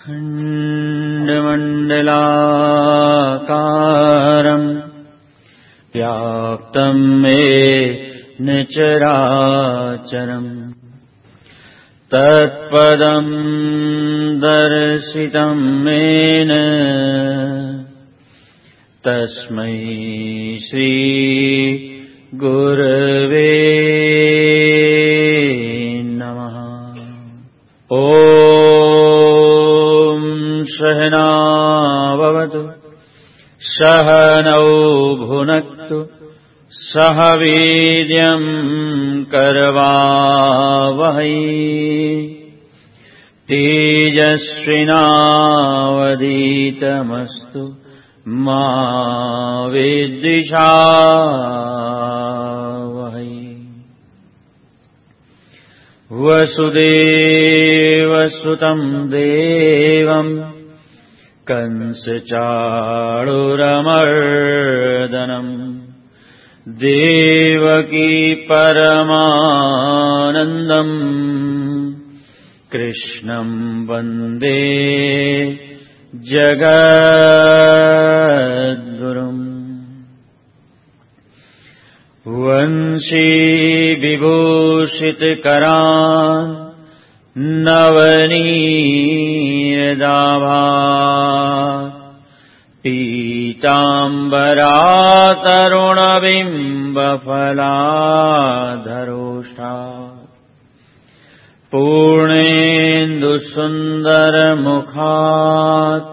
खण्डमण्डलाकारम् व्याप्तं येन चराचरम् तत्पदं दर्शितं येन तस्मै श्री गुरवे नमः। ॐ सहना भवतु सहनौ भुनक्तु सह वीर्यं करवावहै तेजस्विनावधीतमस्तु मा विद्विषावहै। वसुदेवसुतं देवं कंसचाणूरमर्दनम् देवकी परमानन्दम् कृष्णं वन्दे जगद्गुरुम्। वंशी विभूषितकरान् नवनीताभात् पीताम्बरातरुणबिम्बफलाधरोष्ठात् पूर्णेन्दुसुन्दरमुखात्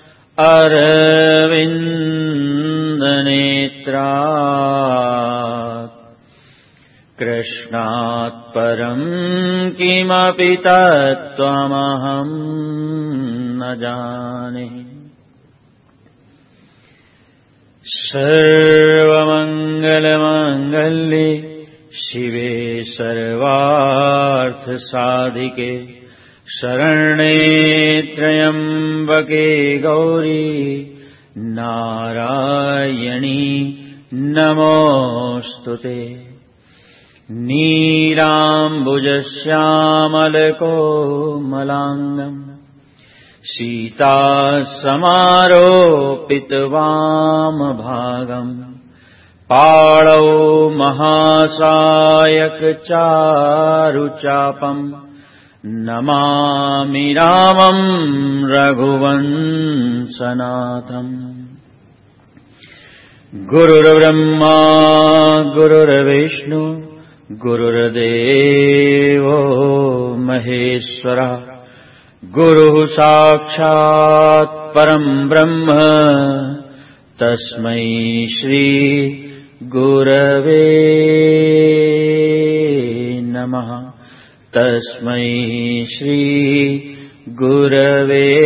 अरविन्दनेत्रात् कृष्णात् परं किमपि तत्त्वमहं न जाने। सर्वमङ्गलमाङ्गल्ये शिवे सर्वार्थसाधिके शरण्ये त्र्यम्बके गौरी नारायणी नमोऽस्तुते। नीलाम्बुजश्यामलकोमलाङ्गम् सीतासमारोपितवामभागम् पाणौ महासायकचारुचापम् नमामि रामं रघुवंशनाथम्। गुरुर्ब्रह्मा गुरुर्विष्णु गुरुर्देवो महेश्वरः गुरुः साक्षात् परं ब्रह्म तस्मै श्री गुरवे नमः। तस्मै श्री गुरवे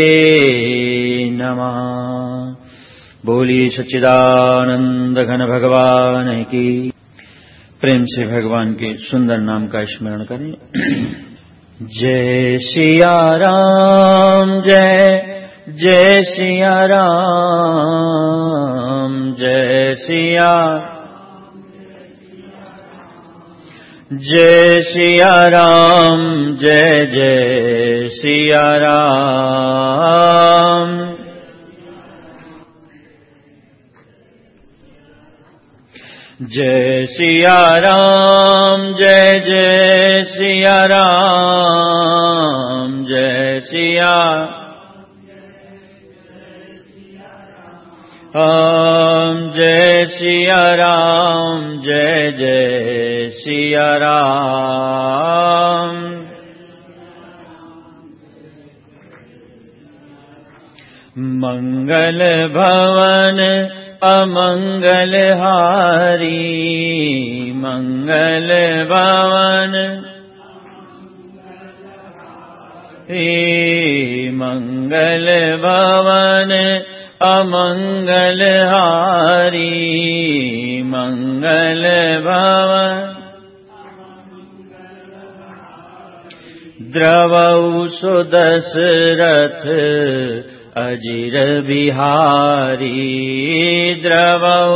नमः। बोलिए सच्चिदानंद घन भगवान की। प्रेम से भगवान के सुंदर नाम का स्मरण करें। जय सिया राम जय जय सिया राम जय सिया जय सिया राम जय जय सिया राम। जय सिया राम जय जय सिया राम जय सिया राम जय सिया राम जय जय सिया राम। मंगल भवन अमंगल हारी मंगल भवन मंगल भवन अमंगल हारी मंगल भवन। द्रवौ सुदशरथ अजिर बिहारी द्रवौ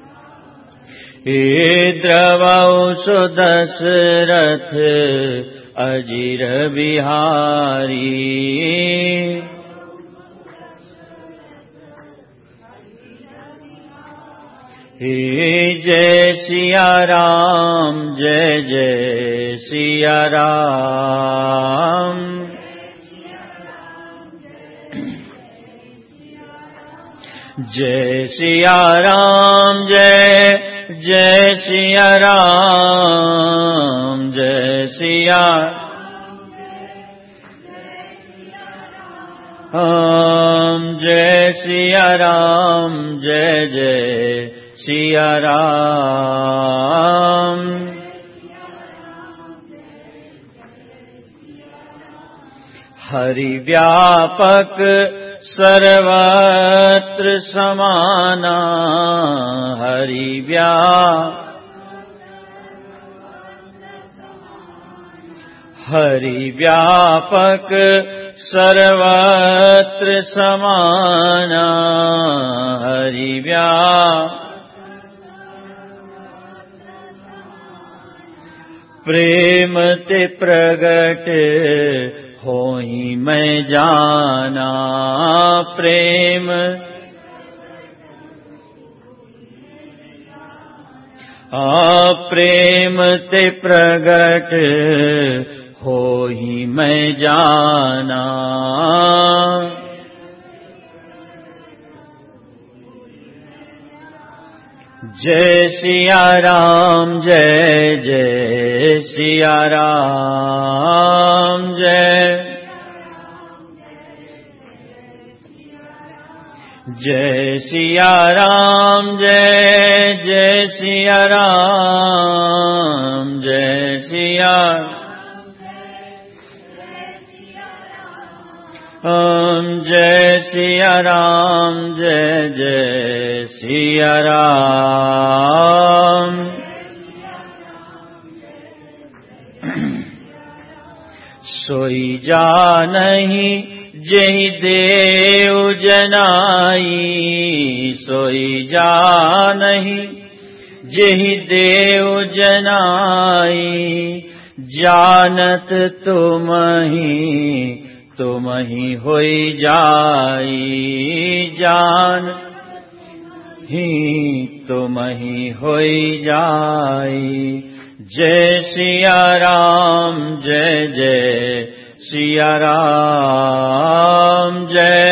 द्रवौ सुदशरथ अजिर बिहारी। जय सिया राम, जय जय सिया राम। जय सिया राम, जय जय सिया राम, जय सिया राम, जय सिया राम, जय जय सिया राम। हरि व्यापक सर्वत्र समाना, हरि व्यापक सर्वत्र समाना, हरि प्रेम ते प्रगट होई मैं जाना, प्रेम प्रेम ते प्रगट होई मैं जाना। जय सिया राम, जय जय सिया राम, जय जय सिया राम, जय जय सिया राम, जय सिया जय सिया राम, जय जय सिया राम। सोई जानहि जेहि देव जनाई, सोई जानहि जेहि देव जनाई, जानत तुमहि होई जाई, जान ही तुमहि होई जाई। जय सिया राम, जय जय सिया राम, जय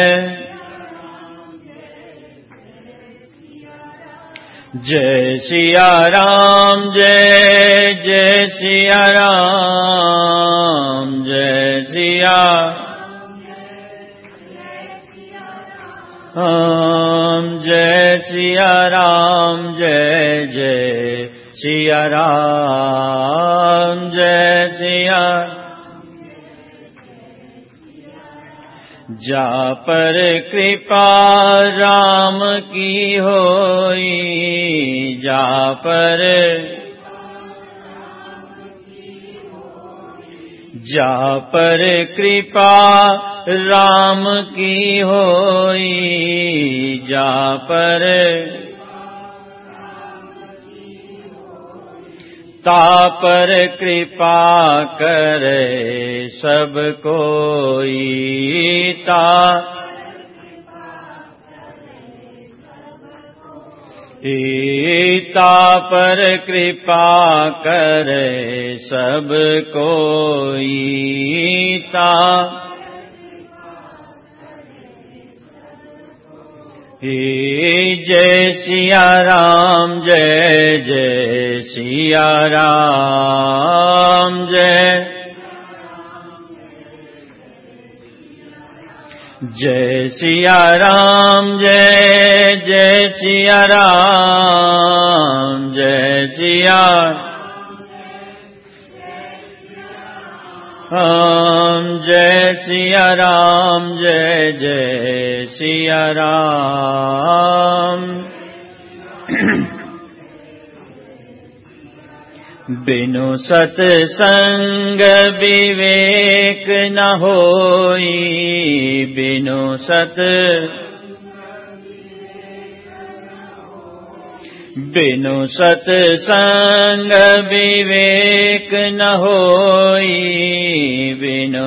जय सिया राम, जय जय सिया राम, जय सिया जय सिया राम, जय जय सिया राम, जय सिया। जा पर कृपा राम की होई, जा पर कृपा राम की होई, जा पर तापर कृपा करे सब कोई, तापर कृपा करे सब कोई, जय सिया राम, जय जय सिया राम, जय जय सिया राम, जय जय सिया राम, जय सिया जय सिया राम, जय जय सिया राम। बिनु सत्संग विवेक न होई, बिनु सत्संग विवेक न होई, बिनु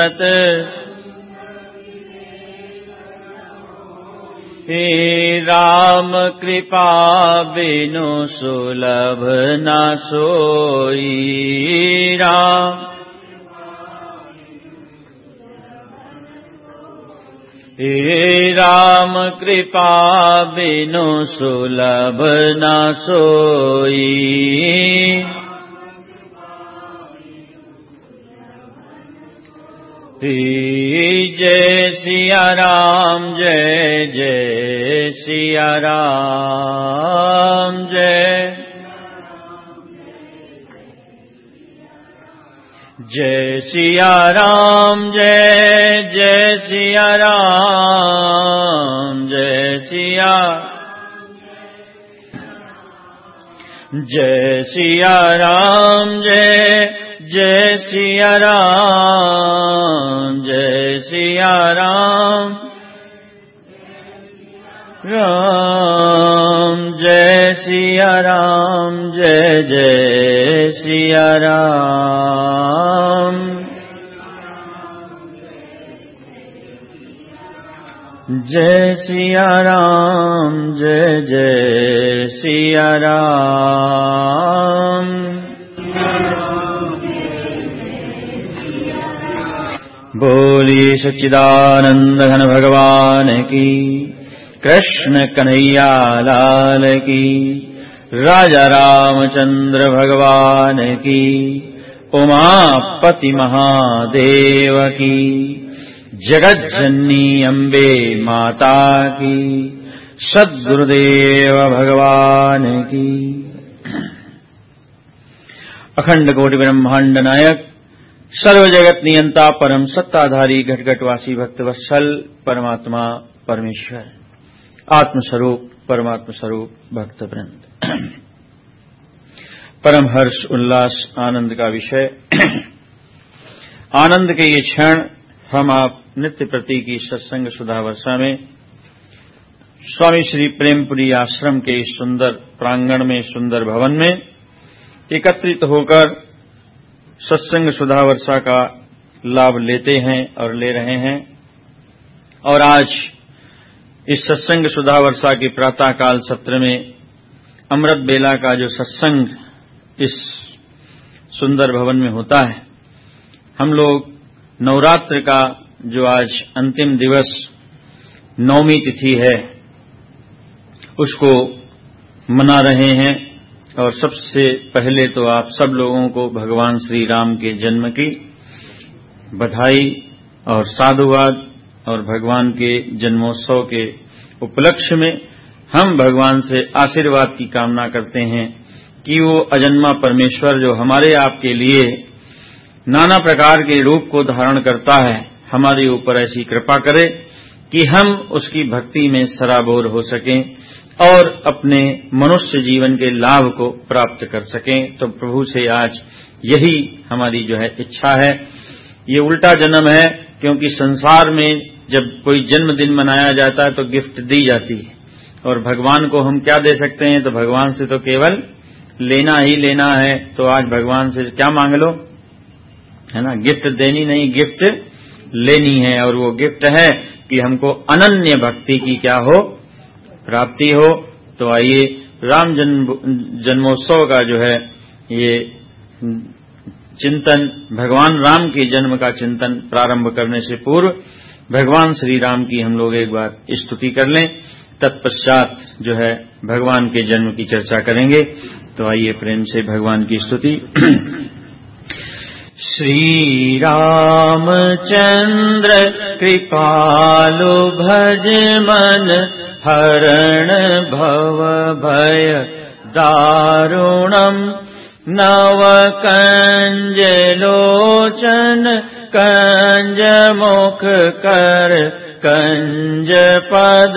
हे राम कृपा बिनु सुलभ न सोई, राम हे राम कृपा बिनु सुलभ न सोई, जय सिया राम जय जय सिया राम जय जय सिया राम जय जय सिया राम जय सिया राम जय जय सिया राम जय सिया राम जय सिया राम जय जय सिया राम जय सिया राम जय जय सिया राम। बोलिए सच्चिदानंद घन भगवान की, कृष्ण कन्हैया लाल की, राजा रामचंद्र भगवान की, उमापति महादेव की, जगत जननी अम्बे माता की, सद्गुरुदेव भगवान की। अखंड कोटि ब्रह्मांड नायक, सर्व जगत नियंता, परम सत्ताधारी, घटघटवासी, भक्तवत्सल परमात्मा परमेश्वर, आत्मस्वरूप परमात्म स्वरूप भक्तवृंद, परम हर्ष उल्लास आनंद का विषय, आनंद के ये क्षण हम आप नित्य प्रति की सत्संग सुधा वर्षा में स्वामी श्री प्रेमपुरी आश्रम के इस सुंदर प्रांगण में, सुंदर भवन में एकत्रित होकर सत्संग सुधा वर्षा का लाभ लेते हैं और ले रहे हैं। और आज इस सत्संग सुधा वर्षा के प्रातःकाल सत्र में अमृत बेला का जो सत्संग इस सुंदर भवन में होता है, हम लोग नवरात्र का जो आज अंतिम दिवस नवमी तिथि है उसको मना रहे हैं। और सबसे पहले तो आप सब लोगों को भगवान श्री राम के जन्म की बधाई और साधुवाद, और भगवान के जन्मोत्सव के उपलक्ष्य में हम भगवान से आशीर्वाद की कामना करते हैं कि वो अजन्मा परमेश्वर जो हमारे आपके लिए नाना प्रकार के रूप को धारण करता है, हमारे ऊपर ऐसी कृपा करे कि हम उसकी भक्ति में सराबोर हो सकें और अपने मनुष्य जीवन के लाभ को प्राप्त कर सकें। तो प्रभु से आज यही हमारी जो है इच्छा है। ये उल्टा जन्म है, क्योंकि संसार में जब कोई जन्मदिन मनाया जाता है तो गिफ्ट दी जाती है, और भगवान को हम क्या दे सकते हैं? तो भगवान से तो केवल लेना ही लेना है। तो आज भगवान से क्या मांग लो, है ना? गिफ्ट देनी नहीं, गिफ्ट लेनी है। और वो गिफ्ट है कि हमको अनन्य भक्ति की क्या हो, प्राप्ति हो। तो आइए राम जन्मोत्सव का जो है ये चिंतन, भगवान राम के जन्म का चिंतन प्रारंभ करने से पूर्व भगवान श्री राम की हम लोग एक बार स्तुति कर लें, तत्पश्चात जो है भगवान के जन्म की चर्चा करेंगे। तो आइए प्रेम से भगवान की स्तुति। श्री रामचंद्र कृपालु भज मन, हरण भव भय दारुणम्, नव कंज लोचन कंज मुख कर, कंज पद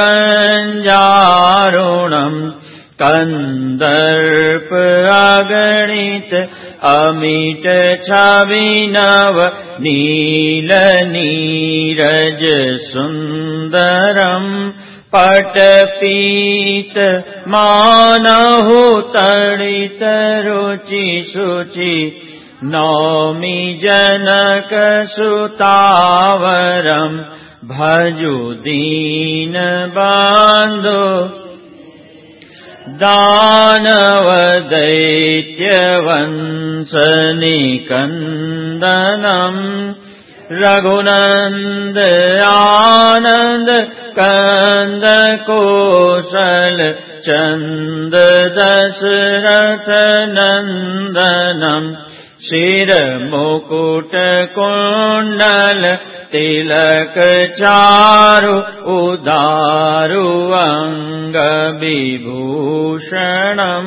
कंजारुणम्, कंदर्प अगणित अमिट छविनव, नील नीरज सुंदरम पट पीत मानहु तड़ित रुचि शुचि नौमि जनक सुतावरम भजु दीन बांधो दानव दैत्य वंश निकंदनम रघुनंद आनंद कंद कौशल चंद दशरथ नंदनम शिर मुकुट कुंडल तिलक चारु उदारु अंग विभूषणम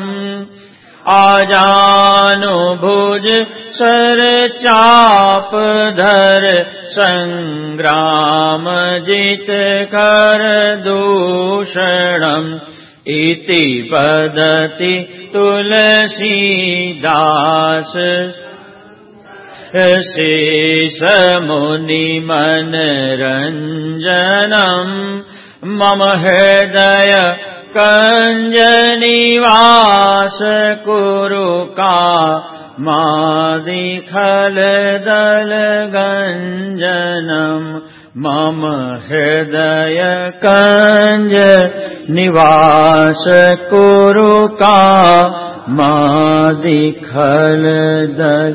आजानु भुज सर चाप धर संग्राम जित कर दूषणम इति पदति तुलसीदास शेष मुनि मन रंजनम मम हृदय कंज निवास कुरु का मादि खल दल गंजनम मम हृदय कंज निवास कुरु का मादि खल दल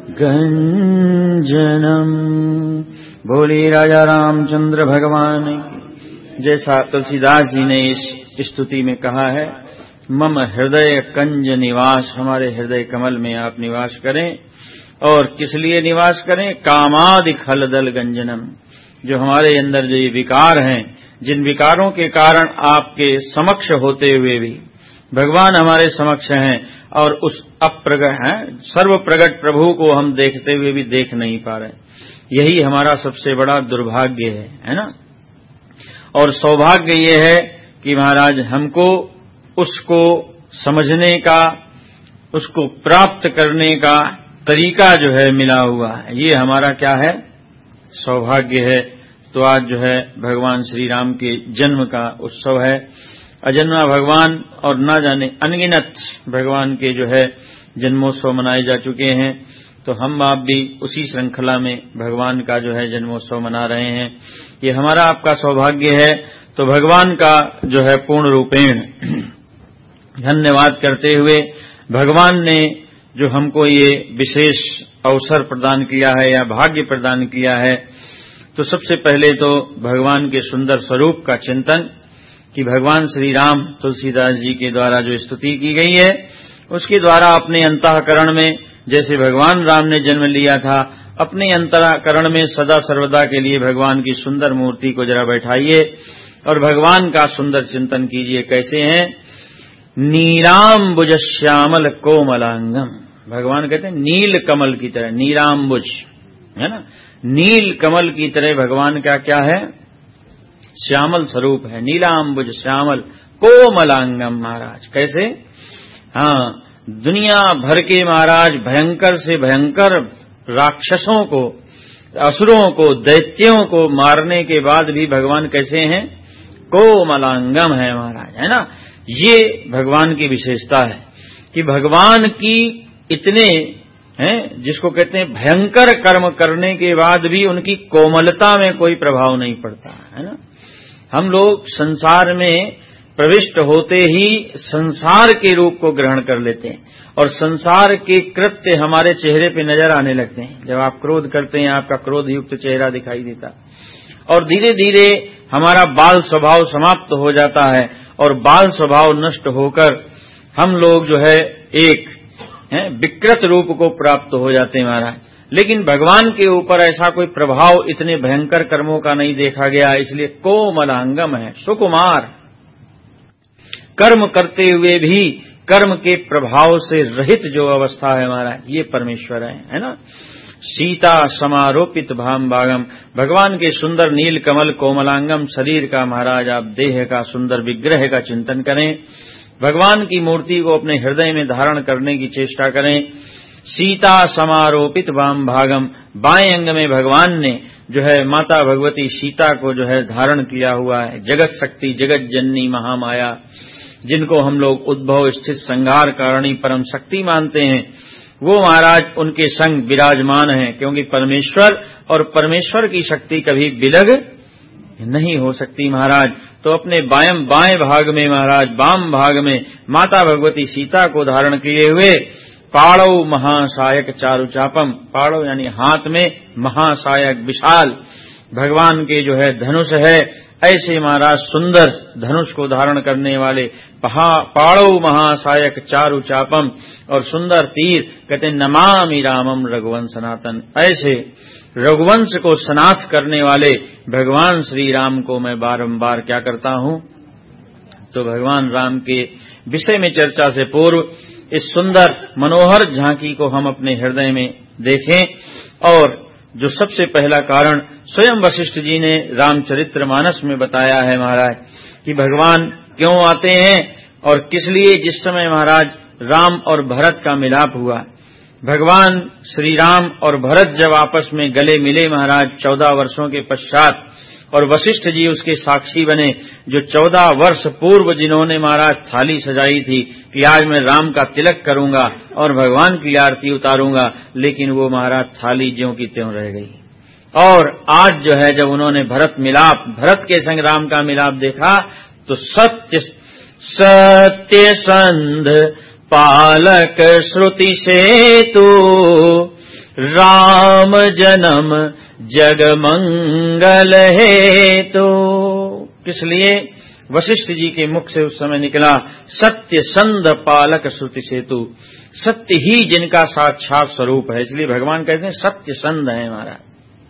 गंजनम। बोली राजा रामचंद्र भगवान की। जैसा तुलसीदास जी ने इस स्तुति में कहा है, मम हृदय कंज निवास, हमारे हृदय कमल में आप निवास करें। और किस लिए निवास करें? कामादि खलदल गंजनम, जो हमारे अंदर जो ये विकार हैं, जिन विकारों के कारण आपके समक्ष होते हुए भी भगवान हमारे समक्ष हैं और उस अप्रगट हैं सर्व प्रगट प्रभु को हम देखते हुए भी देख नहीं पा रहे। यही हमारा सबसे बड़ा दुर्भाग्य है ना। और सौभाग्य ये है कि महाराज हमको उसको समझने का, उसको प्राप्त करने का तरीका जो है मिला हुआ है। ये हमारा क्या है? सौभाग्य है। तो आज जो है भगवान श्री राम के जन्म का उत्सव है। अजन्मा भगवान और ना जाने अनगिनत भगवान के जो है जन्मोत्सव मनाए जा चुके हैं। तो हम आप भी उसी श्रृंखला में भगवान का जो है जन्मोत्सव मना रहे हैं। ये हमारा आपका सौभाग्य है। तो भगवान का जो है पूर्ण रूपेण धन्यवाद करते हुए भगवान ने जो हमको ये विशेष अवसर प्रदान किया है या भाग्य प्रदान किया है, तो सबसे पहले तो भगवान के सुंदर स्वरूप का चिंतन कि भगवान श्री राम तुलसीदास जी के द्वारा जो स्तुति की गई है, उसके द्वारा अपने अंतःकरण में जैसे भगवान राम ने जन्म लिया था, अपने अंतःकरण में सदा सर्वदा के लिए भगवान की सुंदर मूर्ति को जरा बैठाइए और भगवान का सुंदर चिंतन कीजिए। कैसे हैं? नीलाम्बुज श्यामल कोमलांगम। भगवान कहते हैं नील कमल की तरह, नीलाम्बुज है ना, नील कमल की तरह भगवान का क्या है? श्यामल स्वरूप है। नीलाम्बुज श्यामल कोमलांगम। महाराज कैसे? हाँ, दुनिया भर के महाराज भयंकर से भयंकर राक्षसों को, असुरों को, दैत्यों को मारने के बाद भी भगवान कैसे हैं? कोमलांगम है महाराज, है ना। ये भगवान की विशेषता है कि भगवान की इतने हैं, जिसको कहते हैं भयंकर कर्म करने के बाद भी उनकी कोमलता में कोई प्रभाव नहीं पड़ता, है ना। हम लोग संसार में प्रविष्ट होते ही संसार के रूप को ग्रहण कर लेते हैं और संसार के कृत्य हमारे चेहरे पे नजर आने लगते हैं। जब आप क्रोध करते हैं, आपका क्रोध युक्त चेहरा दिखाई देता और धीरे धीरे हमारा बाल स्वभाव समाप्त हो जाता है और बाल स्वभाव नष्ट होकर हम लोग जो है एक विकृत रूप को प्राप्त हो जाते हैं महाराज। लेकिन भगवान के ऊपर ऐसा कोई प्रभाव इतने भयंकर कर्मों का नहीं देखा गया, इसलिए कोमलांगम है, सुकुमार। कर्म करते हुए भी कर्म के प्रभाव से रहित जो अवस्था है महाराज, ये परमेश्वर है ना। सीता समारोपित भाम भागम, भगवान के सुंदर नील कमल कोमलांगम शरीर का महाराज आप देह का सुंदर विग्रह का चिंतन करें, भगवान की मूर्ति को अपने हृदय में धारण करने की चेष्टा करें। सीता समारोपित वाम भागम, बाएं अंग में भगवान ने जो है माता भगवती सीता को जो है धारण किया हुआ है। जगत शक्ति, जगत जननी महामाया, जिनको हम लोग उद्भव स्थित संहार कारिणी परम शक्ति मानते हैं, वो महाराज उनके संग विराजमान हैं। क्योंकि परमेश्वर और परमेश्वर की शक्ति कभी विलग नहीं हो सकती महाराज। तो अपने बाएं भाग में महाराज, वाम भाग में माता भगवती सीता को धारण किए हुए पाड़व महासायक चारुचापम, पाड़व यानी हाथ में, महासायक विशाल भगवान के जो है धनुष है, ऐसे महाराज सुंदर धनुष को धारण करने वाले पाड़व महासायक चारुचापम और सुंदर तीर, कहते नमामि रामम रघुवंश सनातन, ऐसे रघुवंश को सनाथ करने वाले भगवान श्री राम को मैं बारंबार क्या करता हूं। तो भगवान राम के विषय में चर्चा से पूर्व इस सुंदर मनोहर झांकी को हम अपने हृदय में देखें। और जो सबसे पहला कारण स्वयं वशिष्ठ जी ने रामचरितमानस में बताया है महाराज कि भगवान क्यों आते हैं और किस लिए। जिस समय महाराज राम और भरत का मिलाप हुआ, भगवान श्री राम और भरत जब आपस में गले मिले महाराज 14 वर्षों के पश्चात, और वशिष्ठ जी उसके साक्षी बने, जो 14 वर्ष पूर्व जिन्होंने महाराज थाली सजाई थी कि आज मैं राम का तिलक करूंगा और भगवान की आरती उतारूंगा, लेकिन वो महाराज थाली ज्यों की त्यों रह गई। और आज जो है जब उन्होंने भरत के संग राम का मिलाप देखा, तो सत्य संध पालक श्रुति सेतु राम जन्म जग मंगल हेतु। किस लिए? वशिष्ठ जी के मुख से उस समय निकला सत्य संध पालक श्रुति सेतु, सत्य ही जिनका साक्षात स्वरूप है, इसलिए भगवान कहते हैं सत्य संध है हमारा,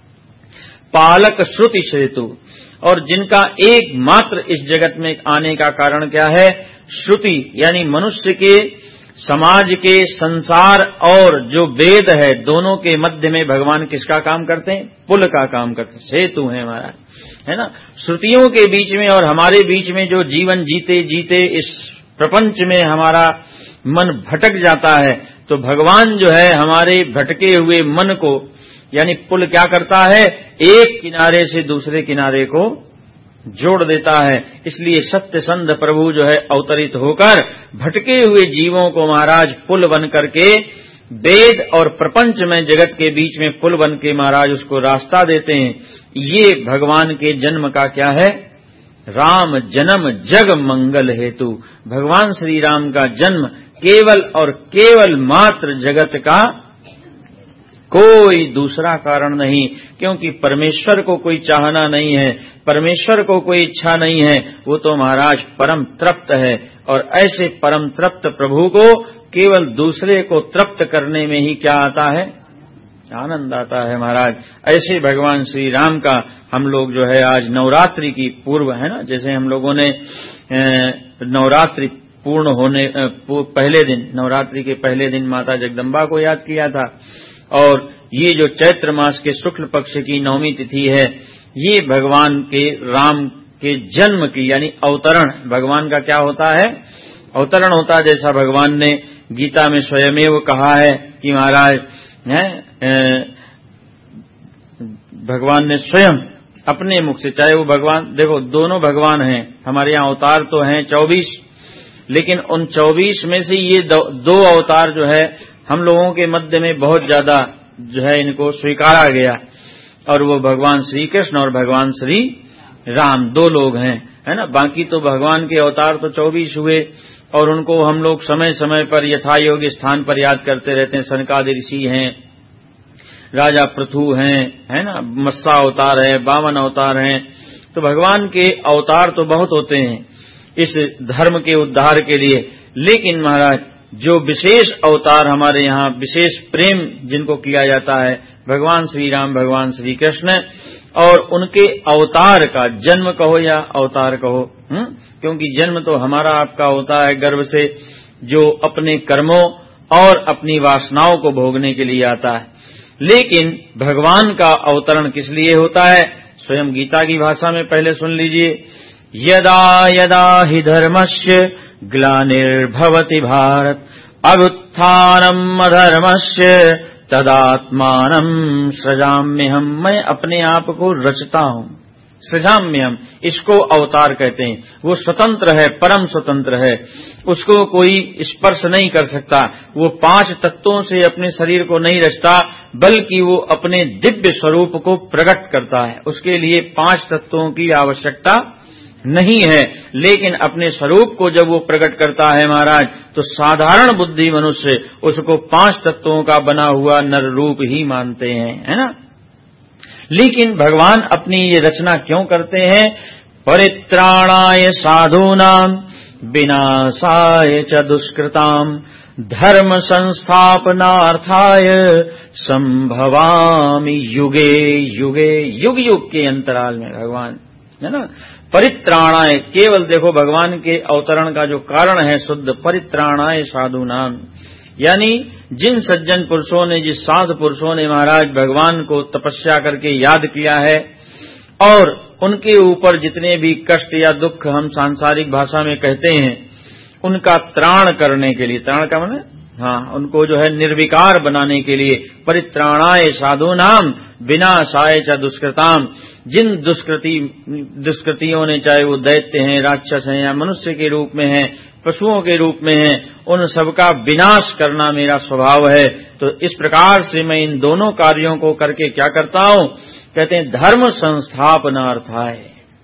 पालक श्रुति सेतु। और जिनका एकमात्र इस जगत में आने का कारण क्या है? श्रुति, यानी मनुष्य के, समाज के, संसार और जो वेद है, दोनों के मध्य में भगवान किसका काम करते हैं? पुल का काम करते हैं, सेतु है हमारा, है ना। श्रुतियों के बीच में और हमारे बीच में जो जीवन जीते जीते इस प्रपंच में हमारा मन भटक जाता है, तो भगवान जो है हमारे भटके हुए मन को, यानी पुल क्या करता है? एक किनारे से दूसरे किनारे को जोड़ देता है। इसलिए सत्य संध प्रभु जो है अवतरित होकर भटके हुए जीवों को महाराज पुल बन करके वेद और प्रपंच में, जगत के बीच में पुल बन के महाराज उसको रास्ता देते हैं। ये भगवान के जन्म का क्या है? राम जन्म जग मंगल हेतु। भगवान श्री राम का जन्म केवल और केवल मात्र जगत का, कोई दूसरा कारण नहीं। क्योंकि परमेश्वर को कोई चाहना नहीं है, परमेश्वर को कोई इच्छा नहीं है, वो तो महाराज परम तृप्त है। और ऐसे परम तृप्त प्रभु को केवल दूसरे को तृप्त करने में ही क्या आता है? आनंद आता है महाराज। ऐसे भगवान श्री राम का हम लोग जो है आज नवरात्रि की पूर्व, है ना, जैसे हम लोगों ने नवरात्रि पूर्ण होने पहले दिन, नवरात्रि के पहले दिन माता जगदम्बा को याद किया था। और ये जो चैत्र मास के शुक्ल पक्ष की नवमी तिथि है, ये भगवान के राम के जन्म की, यानी अवतरण, भगवान का क्या होता है? अवतरण होता है। जैसा भगवान ने गीता में स्वयमेव कहा है कि महाराज भगवान ने स्वयं अपने मुख से, चाहे वो भगवान, देखो दोनों भगवान हैं हमारे यहाँ, अवतार तो हैं 24, लेकिन उन 24 में से ये दो अवतार जो है हम लोगों के मध्य में बहुत ज्यादा जो है इनको स्वीकारा गया, और वो भगवान श्री कृष्ण और भगवान श्री राम, दो लोग हैं, है ना। बाकी तो भगवान के अवतार तो 24 हुए, और उनको हम लोग समय समय पर यथायोग्य स्थान पर याद करते रहते हैं। सनकादि ऋषि हैं, राजा पृथु हैं, है ना, मत्स्य अवतार है, वामन अवतार हैं। तो भगवान के अवतार तो बहुत होते हैं इस धर्म के उद्धार के लिए, लेकिन महाराज जो विशेष अवतार हमारे यहाँ, विशेष प्रेम जिनको किया जाता है, भगवान श्री राम, भगवान श्री कृष्ण, और उनके अवतार का, जन्म कहो या अवतार कहो, क्योंकि जन्म तो हमारा आपका होता है गर्भ से, जो अपने कर्मों और अपनी वासनाओं को भोगने के लिए आता है। लेकिन भगवान का अवतरण किस लिए होता है? स्वयं गीता की भाषा में पहले सुन लीजिए, यदा यदा हि धर्मस्य ग्लानिर्भवति भारत अभ्युत्थानम् अधर्मस्य तदात्मानं सृजाम्यहम्, मैं अपने आप को रचता हूं। सृजाम्यहम्, इसको अवतार कहते हैं। वो स्वतंत्र है, परम स्वतंत्र है, उसको कोई स्पर्श नहीं कर सकता। वो 5 तत्वों से अपने शरीर को नहीं रचता, बल्कि वो अपने दिव्य स्वरूप को प्रकट करता है। उसके लिए 5 तत्वों की आवश्यकता नहीं है, लेकिन अपने स्वरूप को जब वो प्रकट करता है महाराज, तो साधारण बुद्धि मनुष्य उसको 5 तत्वों का बना हुआ नर रूप ही मानते हैं, है ना। लेकिन भगवान अपनी ये रचना क्यों करते हैं? परित्राणाय साधूनां विनाशाय च दुष्कृतां धर्म संस्थापनार्थाय संभवामि युगे युगे। युग युग के अंतराल में भगवान, है ना, परित्राणाय, केवल देखो भगवान के अवतरण का जो कारण है शुद्ध परित्राणाय साधूनाम, यानी जिन सज्जन पुरुषों ने, जिस साधु पुरुषों ने महाराज भगवान को तपस्या करके याद किया है और उनके ऊपर जितने भी कष्ट या दुख हम सांसारिक भाषा में कहते हैं, उनका त्राण करने के लिए, त्राण का माने उनको जो है निर्विकार बनाने के लिए, परित्राणाय साधूनाम विनाशाय च दुष्कृताम, जिन दुष्कृतियों ने, चाहे वो दैत्य हैं, राक्षस हैं या मनुष्य के रूप में हैं, पशुओं के रूप में हैं, उन सबका विनाश करना मेरा स्वभाव है। तो इस प्रकार से मैं इन दोनों कार्यों को करके क्या करता हूं? कहते हैं धर्म संस्थापनार्थाय,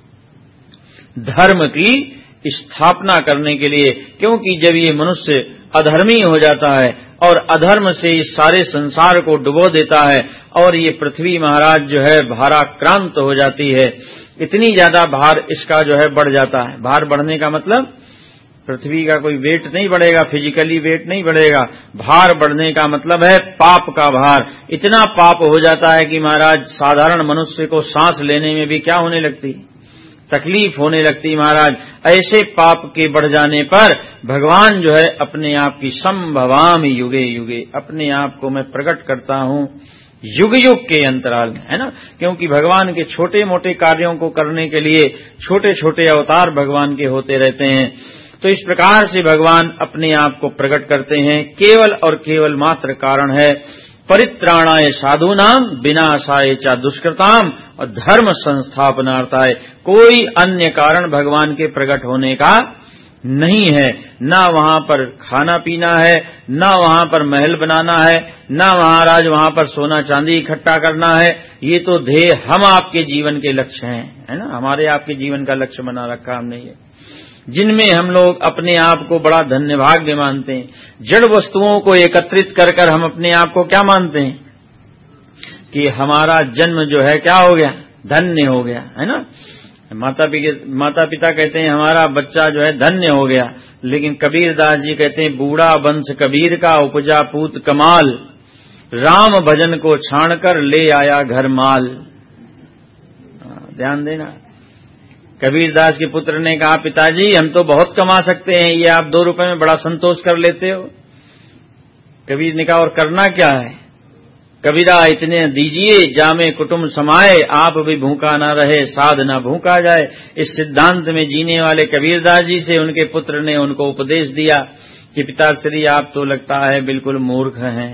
धर्म की स्थापना करने के लिए। क्योंकि जब ये मनुष्य अधर्मी हो जाता है और अधर्म से इस सारे संसार को डुबो देता है और ये पृथ्वी महाराज जो है भाराक्रांत हो जाती है, इतनी ज्यादा भार इसका जो है बढ़ जाता है। भार बढ़ने का मतलब पृथ्वी का कोई वेट नहीं बढ़ेगा, फिजिकली वेट नहीं बढ़ेगा, भार बढ़ने का मतलब है पाप का भार। इतना पाप हो जाता है कि महाराज साधारण मनुष्य को सांस लेने में भी क्या होने लगती, तकलीफ होने लगती महाराज। ऐसे पाप के बढ़ जाने पर भगवान जो है अपने आप की संभवामि युगे युगे, अपने आप को मैं प्रकट करता हूं युग युग के अंतराल में, है ना। क्योंकि भगवान के छोटे मोटे कार्यों को करने के लिए छोटे छोटे अवतार भगवान के होते रहते हैं। तो इस प्रकार से भगवान अपने आप को प्रकट करते हैं। केवल और केवल मात्र कारण है परित्राणाय साधूनाम विनाशाय च दुष्कृताम और धर्म संस्थापनार्थाय। कोई अन्य कारण भगवान के प्रकट होने का नहीं है। ना वहां पर खाना पीना है, ना वहां पर महल बनाना है, ना महाराज वहां पर सोना चांदी इकट्ठा करना है। ये तो ध्येय हम आपके जीवन के लक्ष्य हैं, है ना, हमारे आपके जीवन का लक्ष्य बना रखा हमने, ये जिनमें हम लोग अपने आप को बड़ा धन्य भाग्य मानते हैं। जड़ वस्तुओं को एकत्रित कर कर हम अपने आप को क्या मानते हैं कि हमारा जन्म जो है क्या हो गया, धन्य हो गया, है ना। माता पिता कहते हैं हमारा बच्चा जो है धन्य हो गया, लेकिन कबीरदास जी कहते हैं बूढ़ा वंश कबीर का उपजा पूत कमाल, राम भजन को छाण कर ले आया घर माल। ध्यान देना, कबीरदास के पुत्र ने कहा पिताजी हम तो बहुत कमा सकते हैं, ये आप 2 रुपए में बड़ा संतोष कर लेते हो। कबीर ने कहा और करना क्या है? कबीरा इतने दीजिए जामे कुटुंब समाए, आप भी भूखा ना रहे साध ना भूखा जाए। इस सिद्धांत में जीने वाले कबीरदास जी से उनके पुत्र ने उनको उपदेश दिया कि पिताश्री आप तो लगता है बिल्कुल मूर्ख हैं,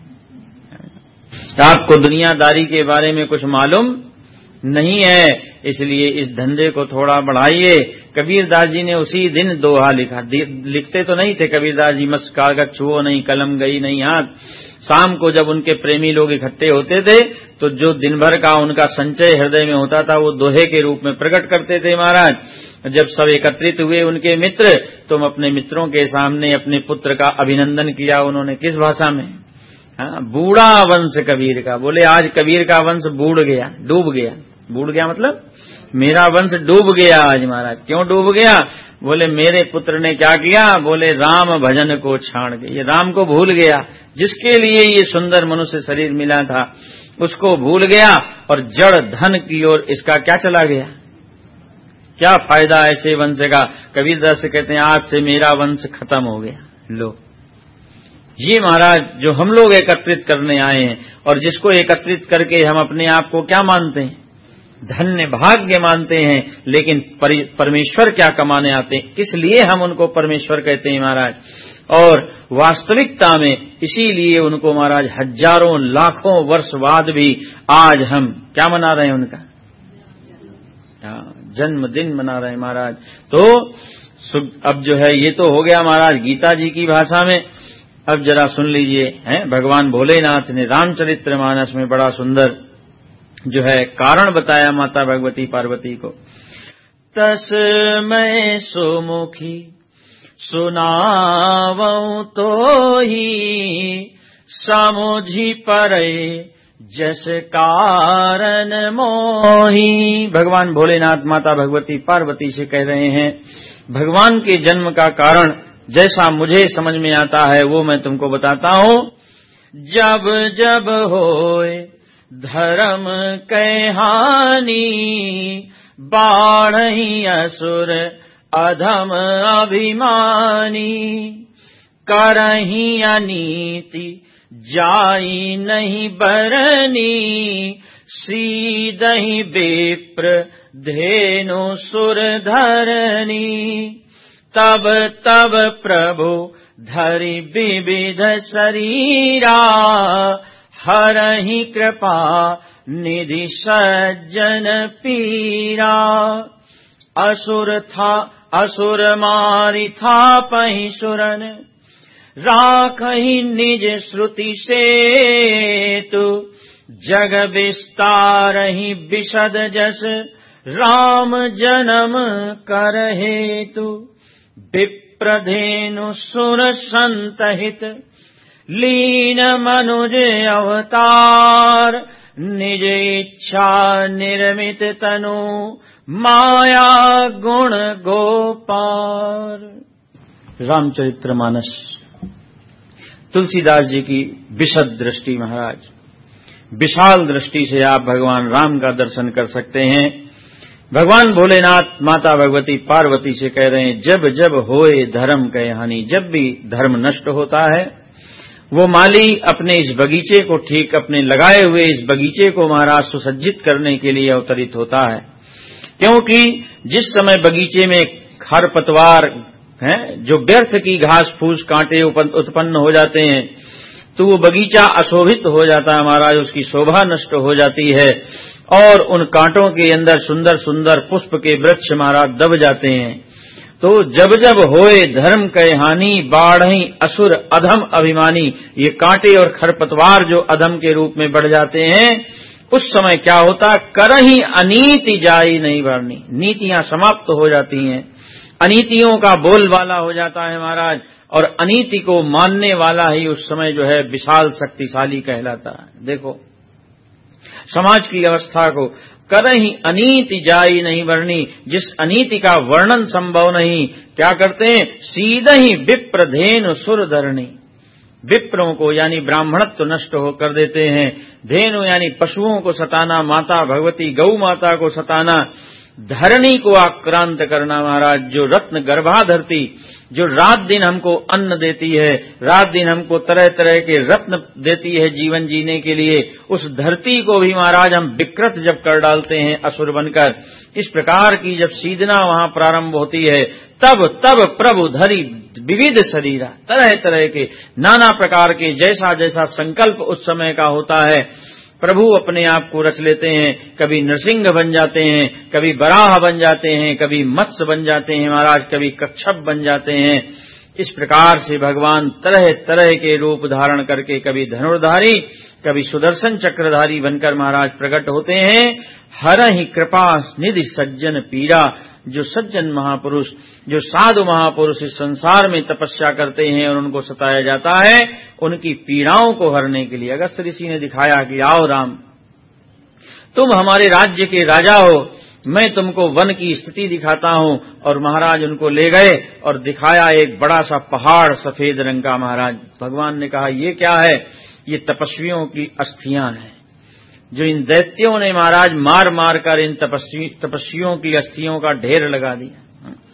आपको दुनियादारी के बारे में कुछ मालूम नहीं है, इसलिए इस धंधे को थोड़ा बढ़ाइए। कबीरदास जी ने उसी दिन दोहा लिखा। लिखते तो नहीं थे कबीरदास जी, मस कागज छुओ नहीं, कलम गई नहीं हाथ। शाम को जब उनके प्रेमी लोग इकट्ठे होते थे तो जो दिन भर का उनका संचय हृदय में होता था वो दोहे के रूप में प्रकट करते थे महाराज। जब सब एकत्रित हुए उनके मित्र, तो अपने मित्रों के सामने अपने पुत्र का अभिनंदन किया उन्होंने। किस भाषा में? बूढ़ा वंश कबीर का। बोले आज कबीर का वंश बूढ़ गया, डूब गया। बूढ़ गया मतलब मेरा वंश डूब गया आज महाराज। क्यों डूब गया? बोले मेरे पुत्र ने क्या किया? बोले राम भजन को छाड़ के, ये राम को भूल गया, जिसके लिए ये सुंदर मनुष्य शरीर मिला था उसको भूल गया और जड़ धन की ओर इसका क्या चला गया। क्या फायदा ऐसे वंश का? कबीरदास से कहते हैं आज से मेरा वंश खत्म हो गया। लो, ये महाराज जो हम लोग एकत्रित करने आए हैं और जिसको एकत्रित करके हम अपने आप को क्या मानते हैं, धन्य भाग्य मानते हैं, लेकिन परमेश्वर क्या कमाने आते हैं, इसलिए हम उनको परमेश्वर कहते हैं महाराज। और वास्तविकता में इसीलिए उनको महाराज हजारों लाखों वर्ष बाद भी आज हम क्या मना रहे हैं, उनका जन्मदिन मना रहे हैं महाराज। तो अब जो है ये तो हो गया महाराज गीता जी की भाषा में। अब जरा सुन लीजिए, हैं भगवान भोलेनाथ ने रामचरितमानस में बड़ा सुंदर जो है कारण बताया माता भगवती पार्वती को। तस्मै सुमुखी सुनावऊं तो ही समुझी परे जस कारण मोही। भगवान भोलेनाथ माता भगवती पार्वती से कह रहे हैं, भगवान के जन्म का कारण जैसा मुझे समझ में आता है वो मैं तुमको बताता हूँ। जब जब होए धर्म कै हानि, बाढ़ही असुर अधम अभिमानी, करही अनीति जाई नहीं बरनी, सीदहि विप्र धेनु सुर धरनी। तब तब प्रभु धरि विविध शरीरा, हरहि कृपा निधि सज्जन पीरा। असुर मारि थापहि सुरन, राखहि निज श्रुति सेतु। जग विस्तारहि विशद जस, राम जन्म कर हेतु। विप्रधेनु सुर संतहित, लीन मनुज अवतार। निज इच्छा निर्मित तनु, माया गुण गोपार। रामचरितमानस तुलसीदास जी की विशद दृष्टि महाराज, विशाल दृष्टि से आप भगवान राम का दर्शन कर सकते हैं। भगवान भोलेनाथ माता भगवती पार्वती से कह रहे हैं, जब जब होए धर्म कै हानि, जब भी धर्म नष्ट होता है, वो माली अपने इस बगीचे को ठीक अपने लगाए हुए इस बगीचे को महाराज सुसज्जित करने के लिए अवतरित होता है। क्योंकि जिस समय बगीचे में खरपतवार हैं, जो व्यर्थ की घास फूस कांटे उत्पन्न हो जाते हैं, तो वो बगीचा अशोभित हो जाता है महाराज, उसकी शोभा नष्ट हो जाती है और उन कांटों के अंदर सुंदर सुंदर पुष्प के वृक्ष महाराज दब जाते हैं। तो जब जब होए धर्म कै हानि, बाढ़ही असुर अधम अभिमानी, ये कांटे और खरपतवार जो अधम के रूप में बढ़ जाते हैं, उस समय क्या होता, करही अनीति जाई नहीं बढ़नी, नीतियां समाप्त हो जाती हैं, अनीतियों का बोलबाला हो जाता है महाराज, और अनीति को मानने वाला ही उस समय जो है विशाल शक्तिशाली कहलाता है। देखो समाज की अवस्था को, करही अनीति जाई नहीं वर्णी, जिस अनीति का वर्णन संभव नहीं, क्या करते हैं, सीधे ही विप्र धेनु सुर धरणी, विप्रों को यानी ब्राह्मणत्व नष्ट हो कर देते हैं। धेनु यानी पशुओं को सताना, माता भगवती गौ माता को सताना, धरणी को आक्रांत करना महाराज, जो रत्न गर्भा धरती, जो रात दिन हमको अन्न देती है, रात दिन हमको तरह तरह के रत्न देती है जीवन जीने के लिए, उस धरती को भी महाराज हम विकृत जब कर डालते हैं असुर बनकर, इस प्रकार की जब सीधना वहां प्रारंभ होती है, तब तब प्रभु धरी विविध शरीरा, तरह तरह के नाना प्रकार के जैसा जैसा संकल्प उस समय का होता है, प्रभु अपने आप को रच लेते हैं। कभी नृसिंह बन जाते हैं, कभी बराह बन जाते हैं, कभी मत्स्य बन जाते हैं महाराज, कभी कच्छप बन जाते हैं। इस प्रकार से भगवान तरह तरह के रूप धारण करके कभी धनुर्धारी, कभी सुदर्शन चक्रधारी बनकर महाराज प्रकट होते हैं। हरहि कृपा निधि सज्जन पीरा, जो सज्जन महापुरुष, जो साधु महापुरुष इस संसार में तपस्या करते हैं और उनको सताया जाता है, उनकी पीड़ाओं को हरने के लिए अगस्त्य ऋषि ने दिखाया कि आओ राम, तुम हमारे राज्य के राजा हो, मैं तुमको वन की स्थिति दिखाता हूं। और महाराज उनको ले गए और दिखाया एक बड़ा सा पहाड़ सफेद रंग का। महाराज भगवान ने कहा ये क्या है, ये तपस्वियों की अस्थियां हैं, जो इन दैत्यों ने महाराज मार मार कर इन तपस्वियों की अस्थियों का ढेर लगा दिया।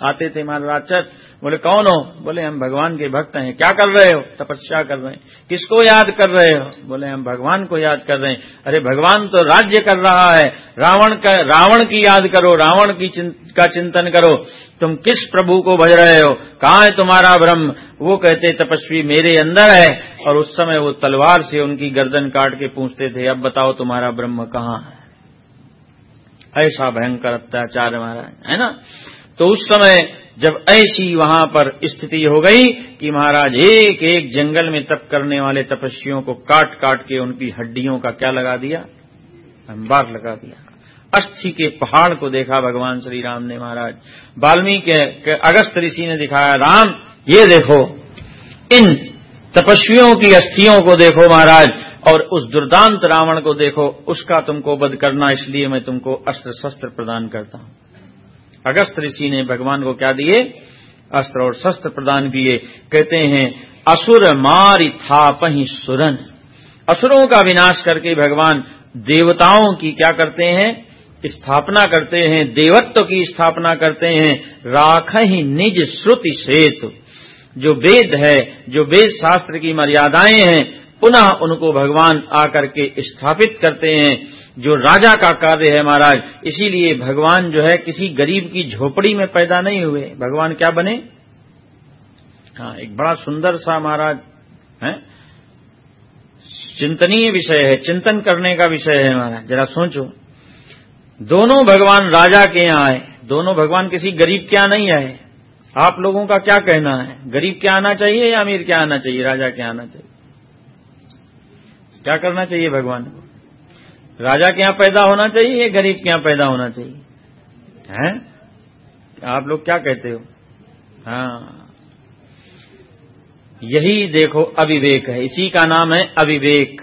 आते थे महाराज चर। बोले कौन हो? बोले हम भगवान के भक्त हैं। क्या कर रहे हो? तपस्या कर रहे हैं। किसको याद कर रहे हो? बोले हम भगवान को याद कर रहे हैं। अरे भगवान तो राज्य कर रहा है, रावण की याद करो, रावण का चिंतन करो, तुम किस प्रभु को भज रहे हो? कहाँ है तुम्हारा ब्रह्म? वो कहते तपस्वी मेरे अंदर है, और उस समय वो तलवार से उनकी गर्दन काट के पूछते थे अब बताओ तुम्हारा ब्रह्म कहाँ है। ऐसा भयंकर अत्याचार महाराज, है ना। तो उस समय जब ऐसी वहां पर स्थिति हो गई कि महाराज एक एक जंगल में तप करने वाले तपस्वियों को काट काट के उनकी हड्डियों का क्या लगा दिया? अंबार लगा दिया। अस्थि के पहाड़ को देखा भगवान श्री राम ने महाराज। वाल्मीकि के अगस्त ऋषि ने दिखाया, राम ये देखो इन तपस्वियों की अस्थियों को देखो महाराज, और उस दुर्दांत रावण को देखो, उसका तुमको वध करना, इसलिए मैं तुमको अस्त्र शस्त्र प्रदान करता हूं। अगस्त ऋषि ने भगवान को क्या दिए? अस्त्र और शस्त्र प्रदान किए। कहते हैं असुर मारि थापहि सुरन, असुरों का विनाश करके भगवान देवताओं की क्या करते हैं? स्थापना करते हैं, देवत्व की स्थापना करते हैं। राखहि निज श्रुति सेतु, जो वेद है, जो वेद शास्त्र की मर्यादाएं हैं, पुनः उनको भगवान आकर के स्थापित करते हैं, जो राजा का कार्य है महाराज। इसीलिए भगवान जो है किसी गरीब की झोपड़ी में पैदा नहीं हुए, भगवान क्या बने? हाँ, एक बड़ा सुंदर सा महाराज है, चिंतनीय विषय है, चिंतन करने का विषय है महाराज। जरा सोचो, दोनों भगवान राजा के यहाँ आए, दोनों भगवान किसी गरीब के यहाँ नहीं आए। आप लोगों का क्या कहना है? गरीब क्या आना चाहिए या अमीर क्या आना चाहिए? राजा क्या आना चाहिए? क्या करना चाहिए भगवान को? राजा के यहाँ पैदा होना चाहिए या गरीब के यहाँ पैदा होना चाहिए? हैं? आप लोग क्या कहते हो? हाँ, यही देखो अविवेक है, इसी का नाम है अविवेक।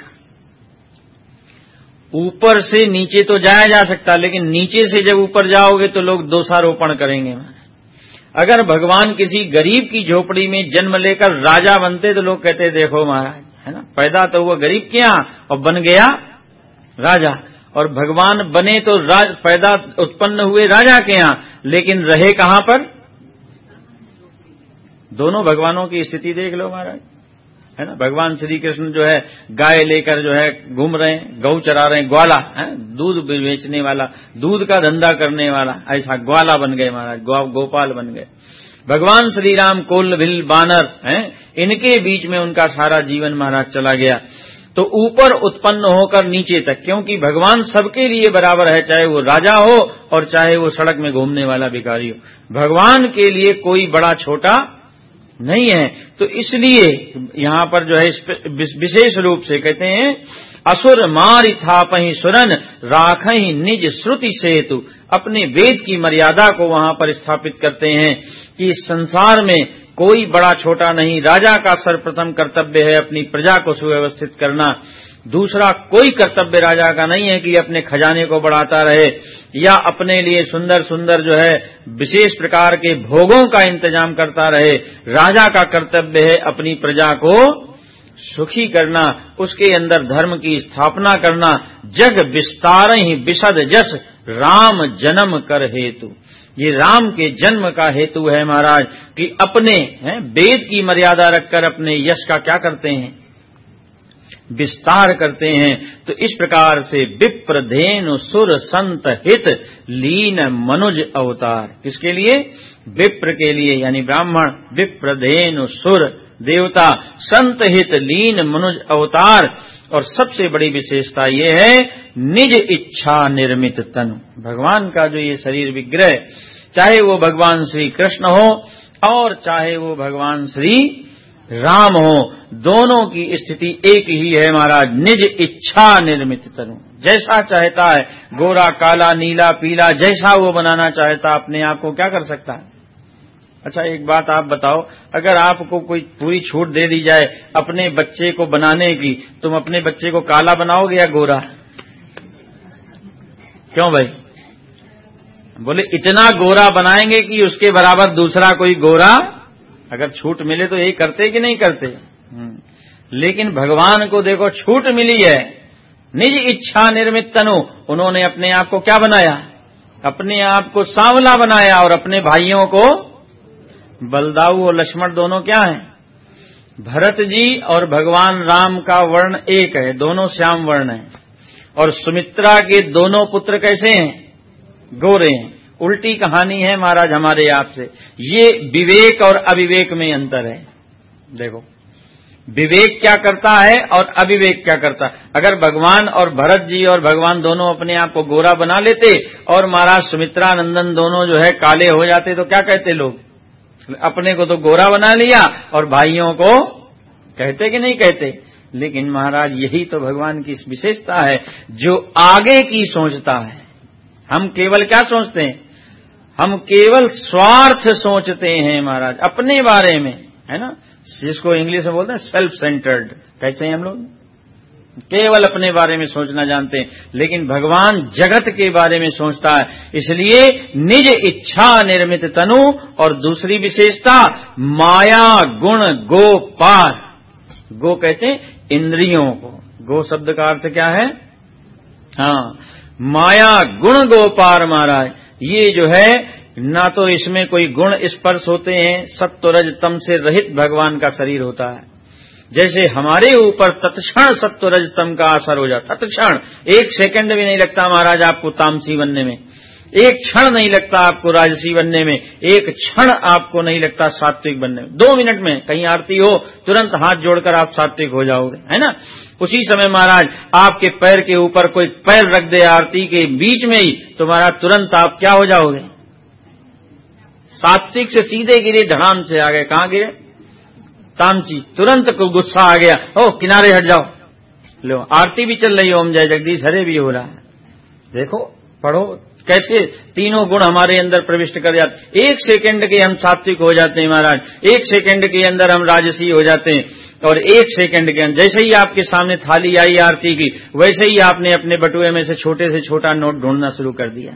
ऊपर से नीचे तो जाया जा सकता, लेकिन नीचे से जब ऊपर जाओगे तो लोग दोषारोपण करेंगे। अगर भगवान किसी गरीब की झोपड़ी में जन्म लेकर राजा बनते तो लोग कहते देखो महाराज, है ना, पैदा तो हुआ गरीब के यहाँ और बन गया राजा। और भगवान बने तो पैदा उत्पन्न हुए राजा के यहाँ, लेकिन रहे कहाँ पर? दोनों भगवानों की स्थिति देख लो महाराज, है ना। भगवान श्री कृष्ण जो है गाय लेकर जो है घूम रहे हैं, गौ चरा रहे हैं, ग्वाला है, दूध बेचने वाला, दूध का धंधा करने वाला, ऐसा ग्वाला बन गए महाराज, गोपाल बन गए। भगवान श्री राम कोल भिल बानर हैं, इनके बीच में उनका सारा जीवन महाराज चला गया। तो ऊपर उत्पन्न होकर नीचे तक, क्योंकि भगवान सबके लिए बराबर है, चाहे वो राजा हो और चाहे वो सड़क में घूमने वाला भिखारी हो। भगवान के लिए कोई बड़ा छोटा नहीं है। तो इसलिए यहाँ पर जो है विशेष रूप से कहते हैं असुर मारि थापहि सुरन राखहि निज श्रुति सेतु, अपने वेद की मर्यादा को वहां पर स्थापित करते हैं कि इस संसार में कोई बड़ा छोटा नहीं। राजा का सर्वप्रथम कर्तव्य है अपनी प्रजा को सुव्यवस्थित करना, दूसरा कोई कर्तव्य राजा का नहीं है कि अपने खजाने को बढ़ाता रहे या अपने लिए सुंदर सुंदर जो है विशेष प्रकार के भोगों का इंतजाम करता रहे। राजा का कर्तव्य है अपनी प्रजा को सुखी करना, उसके अंदर धर्म की स्थापना करना। जग विस्तार ही विशद जस राम जन्म कर हेतु, ये राम के जन्म का हेतु है महाराज कि अपने वेद की मर्यादा रखकर अपने यश का क्या करते हैं? विस्तार करते हैं। तो इस प्रकार से विप्र धेनु सुर संत हित लीन मनुज अवतार, किसके लिए? विप्र के लिए, यानी ब्राह्मण, विप्र धेनु सुर देवता, संत हित लीन मनुज अवतार। और सबसे बड़ी विशेषता ये है निज इच्छा निर्मित तनु, भगवान का जो ये शरीर विग्रह, चाहे वो भगवान श्री कृष्ण हो और चाहे वो भगवान श्री राम हो, दोनों की स्थिति एक ही है महाराज, निज इच्छा निर्मित तनु। जैसा चाहता है, गोरा काला नीला पीला, जैसा वो बनाना चाहता अपने आप को क्या कर सकता है। अच्छा एक बात आप बताओ, अगर आपको कोई पूरी छूट दे दी जाए अपने बच्चे को बनाने की, तुम अपने बच्चे को काला बनाओगे या गोरा? क्यों भाई? बोले इतना गोरा बनाएंगे कि उसके बराबर दूसरा कोई गोरा, अगर छूट मिले तो यही करते कि नहीं करते? लेकिन भगवान को देखो छूट मिली है, निज इच्छा निर्मित तनु, उन्होंने अपने आप को क्या बनाया? अपने आप को सांवला बनाया और अपने भाइयों को बलदाऊ और लक्ष्मण दोनों क्या हैं? भरत जी और भगवान राम का वर्ण एक है, दोनों श्याम वर्ण हैं। और सुमित्रा के दोनों पुत्र कैसे हैं? गोरे हैं। उल्टी कहानी है महाराज हमारे आपसे। ये विवेक और अविवेक में अंतर है। देखो विवेक क्या करता है और अविवेक क्या करता है। अगर भगवान और भरत जी और भगवान दोनों अपने आप को गोरा बना लेते और महाराज सुमित्रा नंदन दोनों जो है काले हो जाते तो क्या कहते लोग? अपने को तो गोरा बना लिया और भाइयों को कहते कि नहीं कहते। लेकिन महाराज यही तो भगवान की विशेषता है, जो आगे की सोचता है। हम केवल क्या सोचते हैं? हम केवल स्वार्थ सोचते हैं महाराज, अपने बारे में, है ना, जिसको इंग्लिश में बोलते हैं सेल्फ सेंटर्ड। कैसे हैं हम लोग? केवल अपने बारे में सोचना जानते हैं। लेकिन भगवान जगत के बारे में सोचता है। इसलिए निज इच्छा निर्मित तनु, और दूसरी विशेषता माया गुण गो पार। गो कहते हैं इंद्रियों को। गो शब्द का अर्थ क्या है? हाँ, माया गुण गो पार महाराज। ये जो है ना तो इसमें कोई गुण स्पर्श होते हैं, सत्व रज तम से रहित भगवान का शरीर होता है। जैसे हमारे ऊपर तत्क्षण सत्व रज तम का असर हो जाता, तत्क्षण, एक सेकंड भी नहीं लगता महाराज आपको तामसी बनने में, एक क्षण नहीं लगता आपको राजसी बनने में, एक क्षण आपको नहीं लगता सात्विक बनने में। 2 मिनट में कहीं आरती हो तुरंत हाथ जोड़कर आप सात्विक हो जाओगे, है ना। उसी समय महाराज आपके पैर के ऊपर कोई पैर रख दे आरती के बीच में ही तो महाराज तुरंत आप क्या हो जाओगे? सात्विक से सीधे गिरे, धड़ाम से आ गए। कहां गिरे? तामसी। तुरंत को गुस्सा आ गया, ओ किनारे हट जाओ। लो आरती भी चल रही है, ओम जय जगदीश हरे भी हो रहा है। देखो पढ़ो कैसे तीनों गुण हमारे अंदर प्रविष्ट कर जाते। 1 सेकंड के हम सात्विक हो जाते हैं महाराज, 1 सेकंड के अंदर हम राजसी हो जाते हैं। और 1 सेकंड के अंदर जैसे ही आपके सामने थाली आई आरती की, वैसे ही आपने अपने बटुए में से छोटा नोट ढूंढना शुरू कर दिया।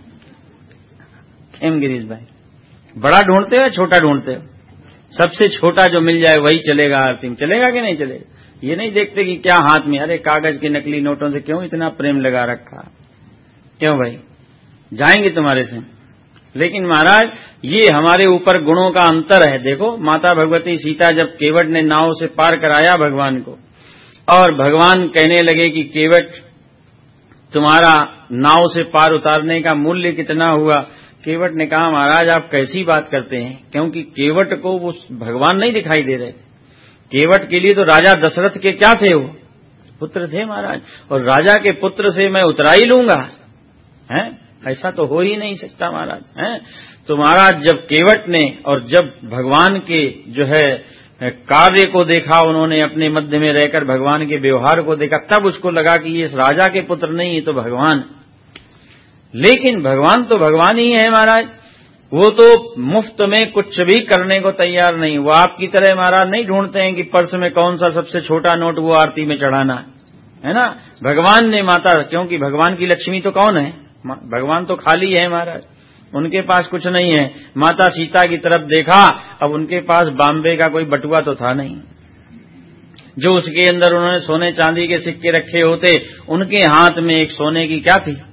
खेम गिरीश भाई, बड़ा ढूंढते हो छोटा ढूंढते हो? सबसे छोटा जो मिल जाए वही चलेगा आरती में। चलेगा कि नहीं चलेगा? ये नहीं देखते कि क्या हाथ में, अरे कागज के नकली नोटों से क्यों इतना प्रेम लगा रखा, क्यों भाई, जाएंगे तुम्हारे से। लेकिन महाराज ये हमारे ऊपर गुणों का अंतर है। देखो माता भगवती सीता जब केवट ने नाव से पार कराया भगवान को, और भगवान कहने लगे कि केवट तुम्हारा नाव से पार उतारने का मूल्य कितना हुआ? केवट ने कहा महाराज आप कैसी बात करते हैं, क्योंकि केवट को वो भगवान नहीं दिखाई दे रहे। केवट के लिए तो राजा दशरथ के क्या थे? वो पुत्र थे महाराज, और राजा के पुत्र से मैं उतरा ही लूंगा, हैं? ऐसा तो हो ही नहीं सकता महाराज, हैं? तो महाराज जब केवट ने और जब भगवान के जो है कार्य को देखा, उन्होंने अपने मध्य में रहकर भगवान के व्यवहार को देखा, तब उसको लगा कि ये राजा के पुत्र नहीं, ये तो भगवान। लेकिन भगवान तो भगवान ही है महाराज, वो तो मुफ्त में कुछ भी करने को तैयार नहीं। वो आपकी तरह महाराज नहीं ढूंढते हैं कि पर्स में कौन सा सबसे छोटा नोट वो आरती में चढ़ाना है ना। भगवान ने माता, क्योंकि भगवान की लक्ष्मी तो कौन है? भगवान तो खाली है महाराज, उनके पास कुछ नहीं है। माता सीता की तरफ देखा, अब उनके पास बॉम्बे का कोई बटुआ तो था नहीं, जो उसके अंदर उन्होंने सोने चांदी के सिक्के रखे होते। उनके हाथ में एक सोने की क्या थी?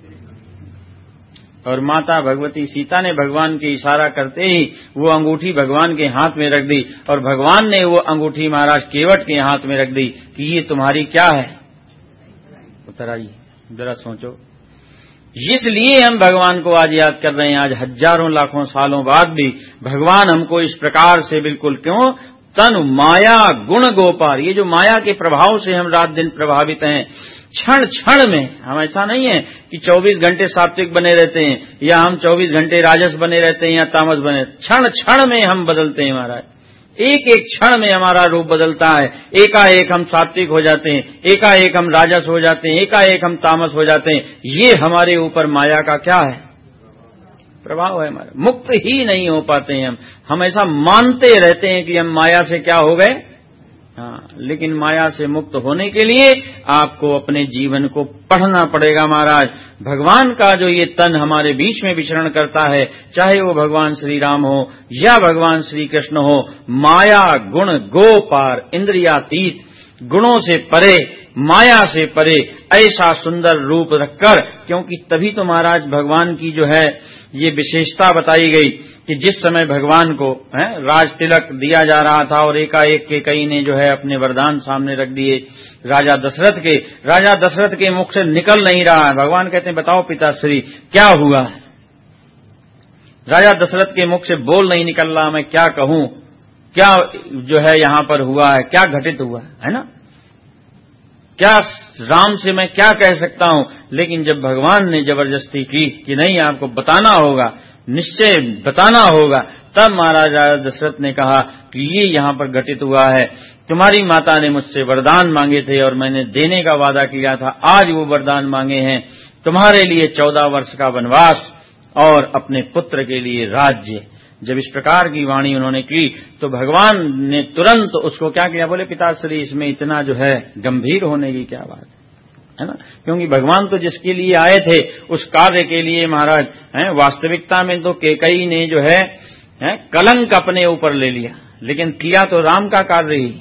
और माता भगवती सीता ने भगवान के इशारा करते ही वो अंगूठी भगवान के हाथ में रख दी, और भगवान ने वो अंगूठी महाराज केवट के हाथ में रख दी कि ये तुम्हारी क्या है? उतर आइए, जरा सोचो। इसलिए हम भगवान को आज याद कर रहे हैं। आज हजारों लाखों सालों बाद भी भगवान हमको इस प्रकार से बिल्कुल क्यों तन माया गुण गोपार, ये जो माया के प्रभाव से हम रात दिन प्रभावित हैं, क्षण क्षण में, हम ऐसा नहीं है कि 24 घंटे सात्विक बने रहते हैं या हम 24 घंटे राजस बने रहते हैं या तामस बने, क्षण क्षण में हम बदलते हैं महाराज। एक एक क्षण में हमारा रूप बदलता है। एकाएक हम सात्विक हो जाते हैं, एकाएक हम राजस हो जाते हैं, एकाएक हम तामस हो जाते हैं। ये हमारे ऊपर माया का क्या है? प्रभाव है हमारा। मुक्त ही नहीं हो पाते हैं हम ऐसा मानते रहते हैं कि हम माया से क्या हो गए। हाँ, लेकिन माया से मुक्त होने के लिए आपको अपने जीवन को पढ़ना पड़ेगा महाराज। भगवान का जो ये तन हमारे बीच में विचरण करता है, चाहे वो भगवान श्री राम हो या भगवान श्री कृष्ण हो, माया गुण गो पार, इंद्रियातीत, गुणों से परे, माया से परे ऐसा सुंदर रूप रखकर, क्योंकि तभी तो महाराज भगवान की जो है ये विशेषता बताई गई कि जिस समय भगवान को राज तिलक दिया जा रहा था और एकाएक कैकेयी ने जो है अपने वरदान सामने रख दिए राजा दशरथ के मुख से निकल नहीं रहा है। भगवान कहते हैं बताओ पिताश्री क्या हुआ है। राजा दशरथ के मुख से बोल नहीं निकल रहा, मैं क्या कहूं, क्या जो है यहां पर हुआ है, क्या घटित हुआ है ना, क्या राम से मैं क्या कह सकता हूं। लेकिन जब भगवान ने जबरदस्ती की कि नहीं आपको बताना होगा, निश्चय बताना होगा, तब महाराज दशरथ ने कहा कि ये यहां पर घटित हुआ है। तुम्हारी माता ने मुझसे वरदान मांगे थे और मैंने देने का वादा किया था, आज वो वरदान मांगे हैं तुम्हारे लिए 14 वर्ष का वनवास और अपने पुत्र के लिए राज्य। जब इस प्रकार की वाणी उन्होंने की तो भगवान ने तुरंत उसको क्या किया, बोले पिताश्री इसमें इतना जो है गंभीर होने की क्या बात है ना, क्योंकि भगवान तो जिसके लिए आए थे उस कार्य के लिए महाराज वास्तविकता में तो कैकेयी ने जो है कलंक अपने ऊपर ले लिया, लेकिन किया तो राम का कार्य ही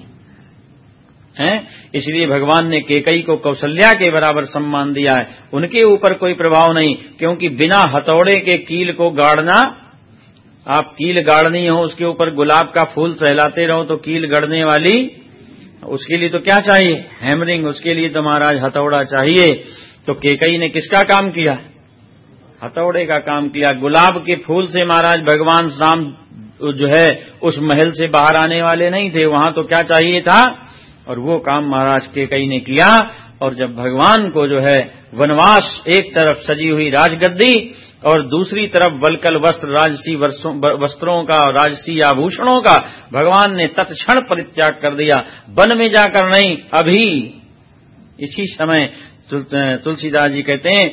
है। इसलिए भगवान ने कैकेयी को कौशल्या के बराबर सम्मान दिया है, उनके ऊपर कोई प्रभाव नहीं, क्योंकि बिना हथौड़े के कील को गाड़ना, आप कील गाड़नी हो उसके ऊपर गुलाब का फूल सहलाते रहो तो कील गड़ने वाली, उसके लिए तो क्या चाहिए, हैमरिंग, उसके लिए तो महाराज हथौड़ा चाहिए। तो कैकेयी ने किसका काम किया, हथौड़े का काम किया। गुलाब के फूल से महाराज भगवान राम जो है उस महल से बाहर आने वाले नहीं थे, वहां तो क्या चाहिए था, और वो काम महाराज कैकेयी ने किया। और जब भगवान को जो है वनवास, एक तरफ सजी हुई राजगद्दी और दूसरी तरफ वलकल वस्त्र, राजसी वस्त्रों का, राजसी आभूषणों का भगवान ने तत्क्षण परित्याग कर दिया, वन में जाकर नहीं, अभी इसी समय। तुलसीदास जी कहते हैं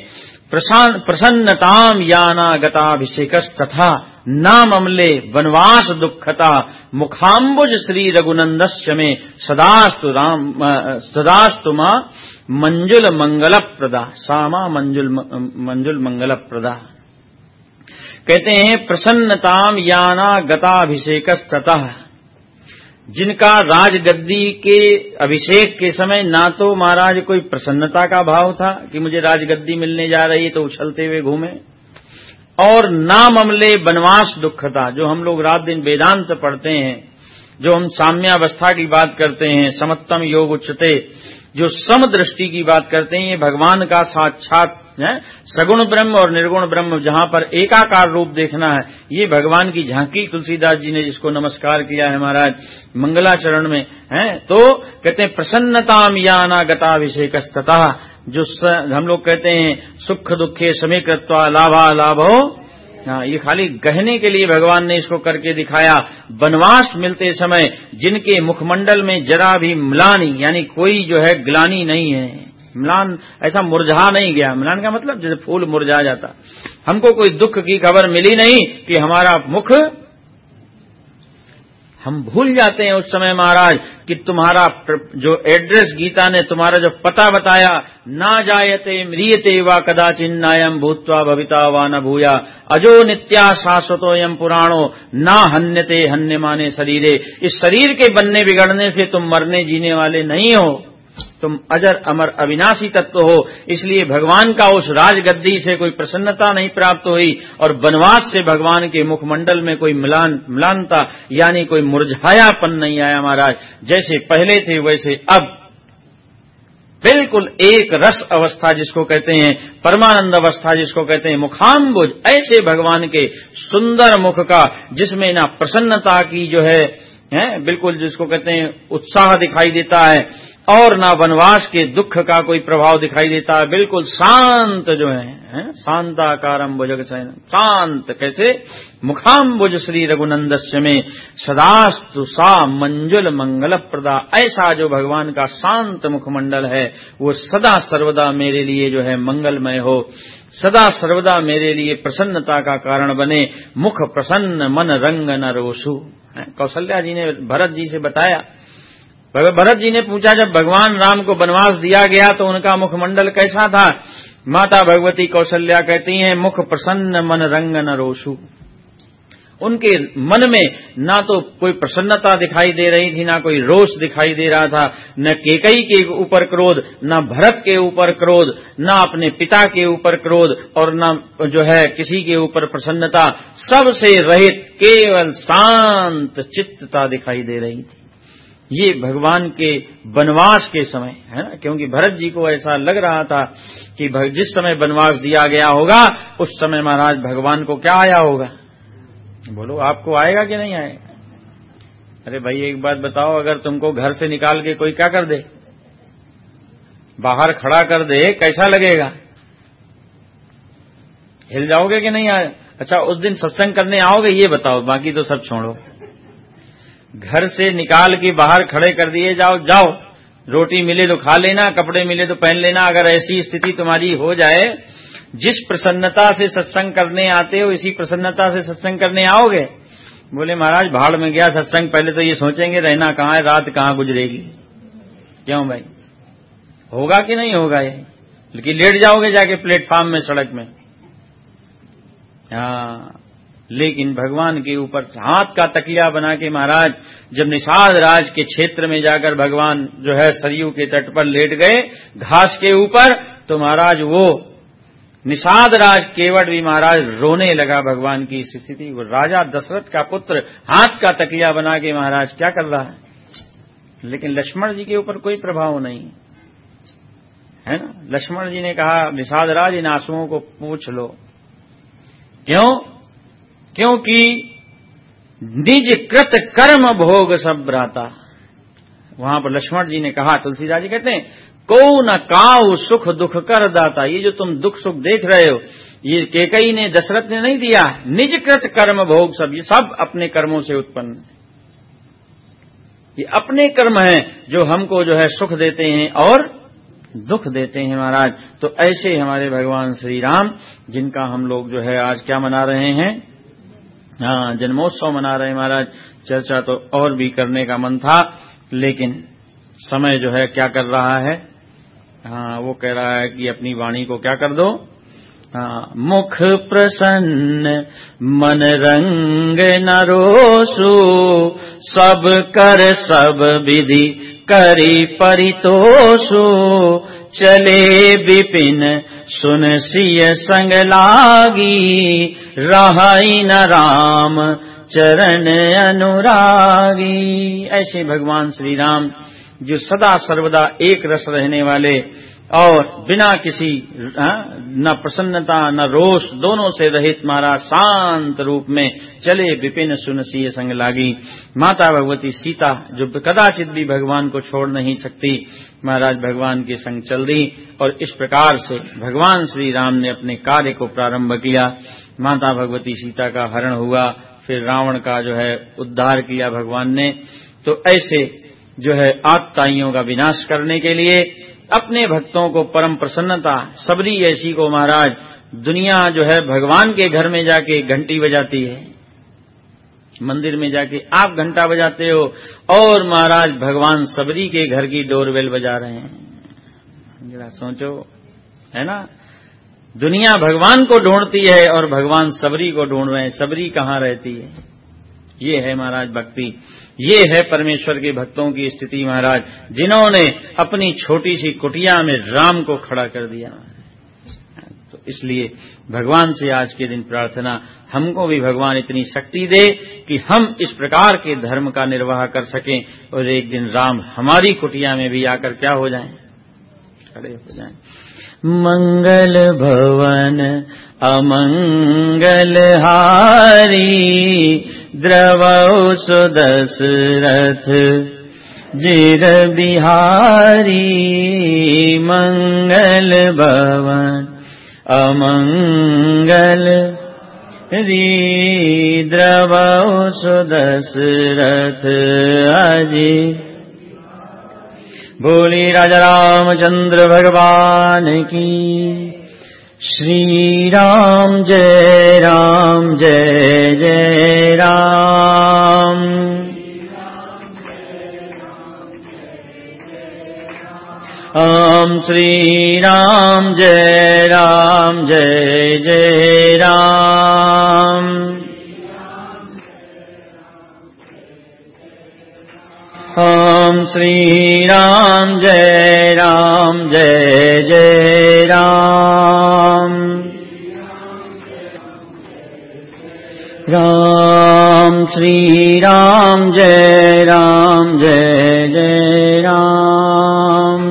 प्रसन्नताम याना गताभिषेकस तथा नाम अमले वनवास दुखता मुखाम्बुज श्री रघुनंदस्य में सदास्तु मां मंजुल मंगल प्रदा, सामा मंजुल मंगल प्रदा। कहते हैं प्रसन्नताम याना गताभिषेकस तथा, जिनका राजगद्दी के अभिषेक के समय ना तो महाराज कोई प्रसन्नता का भाव था कि मुझे राजगद्दी मिलने जा रही है तो उछलते हुए घूमे, और नाम अमले वनवास दुखता, जो हम लोग रात दिन वेदांत पढ़ते हैं, जो हम साम्यावस्था की बात करते हैं, समत्तम योग उच्चते, जो सम दृष्टि की बात करते हैं, ये भगवान का साक्षात है, सगुण ब्रह्म और निर्गुण ब्रह्म जहां पर एकाकार रूप देखना है, ये भगवान की झांकी तुलसीदास जी ने जिसको नमस्कार किया है महाराज मंगलाचरण में है। तो कहते हैं प्रसन्नताम याना गताभिषेकस्ततः, जो हम लोग कहते हैं सुख दुखे समीकृत्वा लाभा लाभो, ये खाली कहने के लिए भगवान ने इसको करके दिखाया। वनवास मिलते समय जिनके मुखमंडल में जरा भी म्लानी, यानी कोई जो है ग्लानी नहीं है, म्लान ऐसा मुरझा नहीं गया, म्लान का मतलब जैसे फूल मुरझा जाता, हमको कोई दुख की खबर मिली नहीं कि हमारा मुख, हम भूल जाते हैं उस समय महाराज कि तुम्हारा जो एड्रेस गीता ने तुम्हारा जो पता बताया, ना जायते म्रियते वा कदाचिन्नायम भूत्वा भविता वा न भूया अजो नित्या शाश्वतोयम पुराणो ना हन्यते हन्यमाने शरीरे। इस शरीर के बनने बिगड़ने से तुम मरने जीने वाले नहीं हो, तुम अजर अमर अविनाशी तत्व हो। इसलिए भगवान का उस राजगद्दी से कोई प्रसन्नता नहीं प्राप्त हुई और वनवास से भगवान के मुखमंडल में कोई म्लानता यानी कोई मुरझायापन नहीं आया महाराज। जैसे पहले थे वैसे अब बिल्कुल एक रस अवस्था जिसको कहते हैं, परमानंद अवस्था जिसको कहते हैं, मुखाम्बुज, ऐसे भगवान के सुंदर मुख का जिसमें ना प्रसन्नता की जो है बिल्कुल जिसको कहते हैं उत्साह दिखाई देता है और ना वनवास के दुख का कोई प्रभाव दिखाई देता है, बिल्कुल शांत जो है शांताकारम भुजग शयनम, शांत कैसे मुखाम्बुज श्री रघुनंदस्य में सदास्तु सा मंजुल मंगल प्रदा। ऐसा जो भगवान का शांत मुखमंडल है वो सदा सर्वदा मेरे लिए जो है मंगलमय हो, सदा सर्वदा मेरे लिए प्रसन्नता का कारण बने। मुख प्रसन्न मन रंग न रोसु। कौशल्या जी ने भरत जी से बताया, भरत जी ने पूछा जब भगवान राम को वनवास दिया गया तो उनका मुखमंडल कैसा था। माता भगवती कौशल्या कहती हैं मुख प्रसन्न मन रंग न रोसु। उनके मन में ना तो कोई प्रसन्नता दिखाई दे रही थी, ना कोई रोष दिखाई दे रहा था, न कैकेयी के ऊपर क्रोध, न भरत के ऊपर क्रोध, न अपने पिता के ऊपर क्रोध, और न जो है किसी के ऊपर प्रसन्नता, सबसे रहित केवल शांत चित्तता दिखाई दे रही थी। ये भगवान के वनवास के समय है ना, क्योंकि भरत जी को ऐसा लग रहा था कि जिस समय वनवास दिया गया होगा उस समय महाराज भगवान को क्या आया होगा। बोलो आपको आएगा कि नहीं आएगा? अरे भाई एक बात बताओ, अगर तुमको घर से निकाल के कोई क्या कर दे, बाहर खड़ा कर दे, कैसा लगेगा? हिल जाओगे कि नहीं आए? अच्छा उस दिन सत्संग करने आओगे ये बताओ, बाकी तो सब छोड़ो। घर से निकाल के बाहर खड़े कर दिए, जाओ जाओ, रोटी मिले तो खा लेना, कपड़े मिले तो पहन लेना। अगर ऐसी स्थिति तुम्हारी हो जाए, जिस प्रसन्नता से सत्संग करने आते हो इसी प्रसन्नता से सत्संग करने आओगे? बोले महाराज भाड़ में गया सत्संग, पहले तो ये सोचेंगे रहना कहाँ है, रात कहाँ गुजरेगी। क्यों भाई, होगा कि नहीं होगा ये? लेकिन लेट जाओगे जाके प्लेटफार्म में, सड़क में। हाँ, लेकिन भगवान के ऊपर हाथ का तकिया बना के महाराज जब निषाद राज के क्षेत्र में जाकर भगवान जो है सरयू के तट पर लेट गए घास के ऊपर, तो महाराज वो निषाद राज केवट भी महाराज रोने लगा भगवान की स्थिति। वो राजा दशरथ का पुत्र हाथ का तकिया बना के महाराज क्या कर रहा है, लेकिन लक्ष्मण जी के ऊपर कोई प्रभाव नहीं है ना। लक्ष्मण जी ने कहा निषाद राज इन आंसुओं को पूछ लो। क्यों? क्योंकि निज कृत कर्म भोग सब भ्राता। वहां पर लक्ष्मण जी ने कहा, तुलसीदास जी कहते हैं को न काऊ सुख दुख कर दाता। ये जो तुम दुख सुख देख रहे हो ये कैकेयी ने दशरथ ने नहीं दिया, निज कृत कर्म भोग सब, ये सब अपने कर्मों से उत्पन्न, ये अपने कर्म हैं जो हमको जो है सुख देते हैं और दुख देते हैं महाराज। तो ऐसे हमारे भगवान श्री राम जिनका हम लोग जो है आज क्या मना रहे हैं, हाँ जन्मोत्सव मना रहे हैं महाराज। चर्चा तो और भी करने का मन था, लेकिन समय जो है क्या कर रहा है, हाँ वो कह रहा है कि अपनी वाणी को क्या कर दो, हाँ मुख प्रसन्न मन रंग न रोसु, सब कर सब विधि करी परितोषु, चले विपिन सुन सिय संग लागी, रहाई न राम चरण अनुरागी। ऐसे भगवान श्री राम जो सदा सर्वदा एक रस रहने वाले और बिना किसी न प्रसन्नता न रोष दोनों से रहित महाराज शांत रूप में चले विपिन सुनसिय संग लागी। माता भगवती सीता जो कदाचित भी भगवान को छोड़ नहीं सकती, महाराज भगवान के संग चल दी और इस प्रकार से भगवान श्री राम ने अपने कार्य को प्रारंभ किया। माता भगवती सीता का हरण हुआ, फिर रावण का जो है उद्धार किया भगवान ने। तो ऐसे जो है आतताइयों का विनाश करने के लिए अपने भक्तों को परम प्रसन्नता, सबरी ऐसी को महाराज दुनिया जो है भगवान के घर में जाके घंटी बजाती है, मंदिर में जाके आप घंटा बजाते हो और महाराज भगवान सबरी के घर की डोरबेल बजा रहे हैं। जरा सोचो, है ना, दुनिया भगवान को ढूंढती है और भगवान सबरी को ढूंढ रहे हैं। सबरी कहाँ रहती है? ये है महाराज भक्ति, ये है परमेश्वर के भक्तों की स्थिति महाराज, जिन्होंने अपनी छोटी सी कुटिया में राम को खड़ा कर दिया। तो इसलिए भगवान से आज के दिन प्रार्थना, हमको भी भगवान इतनी शक्ति दे कि हम इस प्रकार के धर्म का निर्वाह कर सकें और एक दिन राम हमारी कुटिया में भी आकर क्या हो जाएं, खड़े हो जाएं। मंगल भवन अमंगल हारी, द्रवौ सुदशरथ जिर बिहारी। मंगल भवन अमंगल री, द्रवौ सुदशरथ अजी। बोली राजा रामचंद्र भगवान की। श्री राम जय जय राम। श्री राम जय जय राम। ओम श्री राम जय जय राम। राम श्री राम जय जय राम।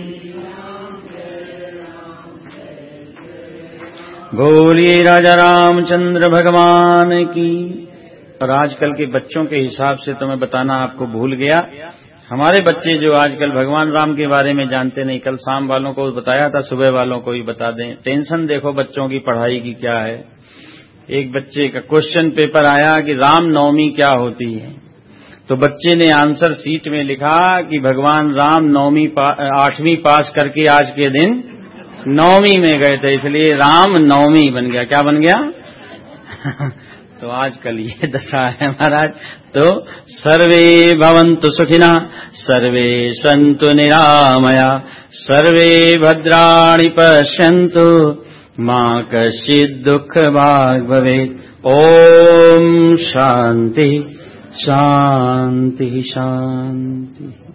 बोलिए राजा रामचंद्र भगवान की। और आजकल के बच्चों के हिसाब से तो मैं बताना आपको भूल गया, हमारे बच्चे जो आजकल भगवान राम के बारे में जानते नहीं, कल शाम वालों को बताया था, सुबह वालों को भी बता दें। टेंशन देखो बच्चों की पढ़ाई की क्या है। एक बच्चे का क्वेश्चन पेपर आया कि राम नवमी क्या होती है, तो बच्चे ने आंसर शीट में लिखा कि भगवान राम 8वीं पास करके आज के दिन 9वीं में गए थे, इसलिए राम नवमी बन गया। क्या बन गया? तो आजकल ये दशा है महाराज। तो सर्वे भवन्तु सुखिनः, सर्वे सन्तु निरामया, सर्वे भद्राणि पश्यन्तु, मा कश्चित् दुःखभाग् भवेत्। ओम शांति शांति शांति।